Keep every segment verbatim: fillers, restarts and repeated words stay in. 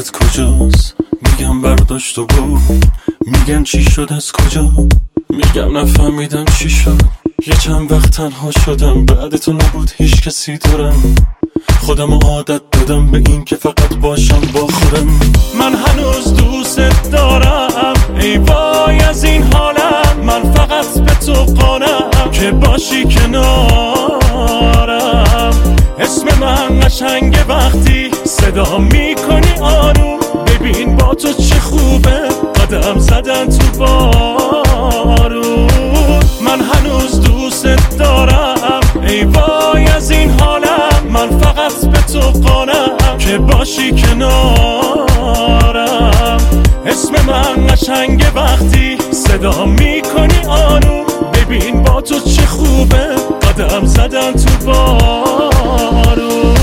دلت کجاست؟ میگم برداشت و برو. میگن چی شد از کجا؟ میگم نفهمیدم چی شد. یه چند وقت تنها شدم، بعد تو نبود هیچ کسی دارم. خودم عادت دادم به این که فقط باشم با خودم. من هنوز دوست دارم، ای وای از این حالم. من فقط به تو قانم که باشی کنارم. اسم من قشنگه وقتی صدا میکنی آروم. ببین با تو چه خوبه قدم زدن تو بارون. من هنوز دوست دارم، ای وای از این حالم. من فقط به تو قانم که باشی کنارم. اسم من قشنگه وقتی صدا میکنی آروم. ببین با تو چه خوبه قدم زدن تو بارون.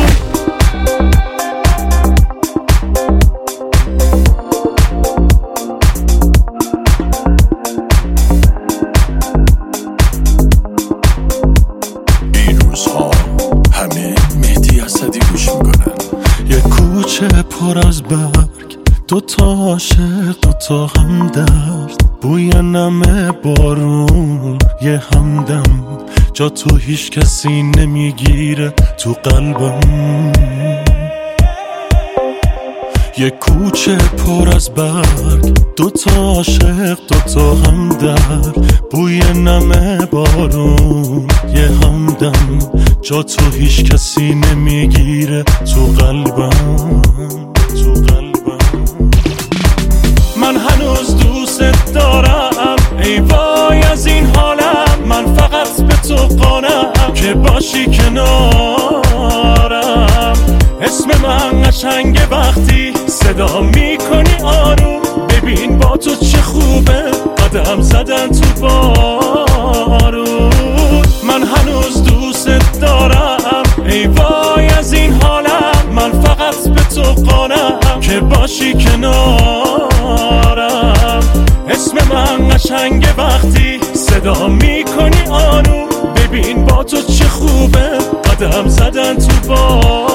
کوچه پر از برگ، دوتا عاشق دوتا همدرد. بوی نم بارون یه همدم. جا تو هیچ کسی نمیگیره تو قلبم. یه کوچه پر از برگ، دوتا عاشق دوتا همدرد. بوی نم بارون یه همدم. جا تو هیچ کسی نمیگیره تو قلبم، تو قلبم. من هنوز دوست دارم، ای وای از این حالم. من فقط به تو قانم که باشی کنارم. اسم من قشنگه وقتی صدا میکنی آروم. ببین با تو چه خوبه قدم زدن تو بارون. من هنوز دوست دارم، ای وای از این حالم. من فقط به تو قانم که باشی کنارم. اسم من قشنگه وقتی صدا میکنی آروم. ببین با تو چه خوبه قدم زدن تو بارون.